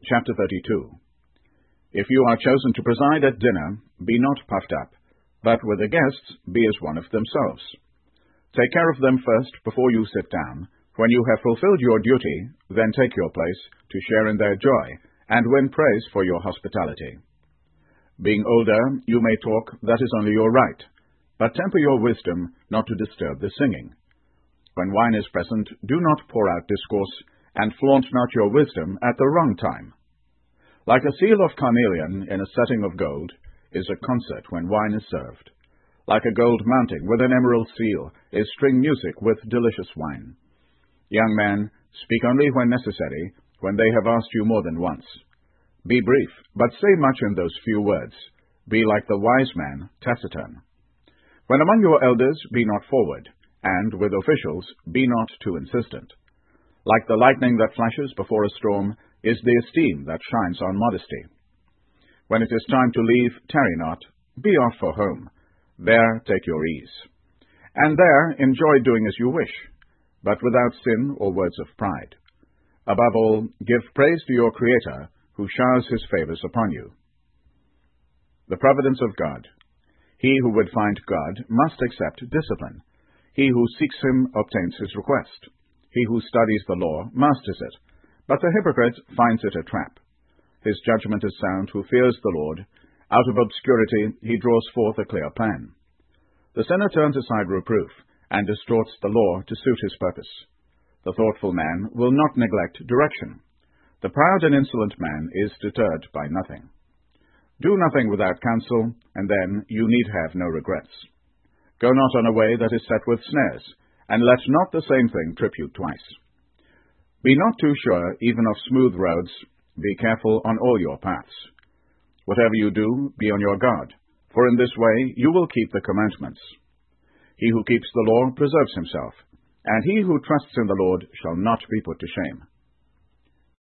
Chapter 32. If you are chosen to preside at dinner, be not puffed up, but with the guests be as one of themselves. Take care of them first before you sit down. When you have fulfilled your duty, then take your place to share in their joy, and win praise for your hospitality. Being older, you may talk, that is only your right, but temper your wisdom not to disturb the singing. When wine is present, do not pour out discourse, and flaunt not your wisdom at the wrong time. Like a seal of carnelian in a setting of gold is a concert when wine is served. Like a gold mounting with an emerald seal is string music with delicious wine. Young man, speak only when necessary, when they have asked you more than once. Be brief, but say much in those few words. Be like the wise man, taciturn. When among your elders, be not forward, and with officials, be not too insistent. Like the lightning that flashes before a storm is the esteem that shines on modesty. When it is time to leave, tarry not. Be off for home. There take your ease. And there enjoy doing as you wish, but without sin or words of pride. Above all, give praise to your Creator, who showers his favors upon you. The providence of God. He who would find God must accept discipline. He who seeks him obtains his request. He who studies the law masters it, but the hypocrite finds it a trap. His judgment is sound who fears the Lord. Out of obscurity he draws forth a clear plan. The sinner turns aside reproof, and distorts the law to suit his purpose. The thoughtful man will not neglect direction. The proud and insolent man is deterred by nothing. Do nothing without counsel, and then you need have no regrets. Go not on a way that is set with snares, and let not the same thing trip you twice. Be not too sure even of smooth roads. Be careful on all your paths. Whatever you do, be on your guard, for in this way you will keep the commandments. He who keeps the law preserves himself, and he who trusts in the Lord shall not be put to shame.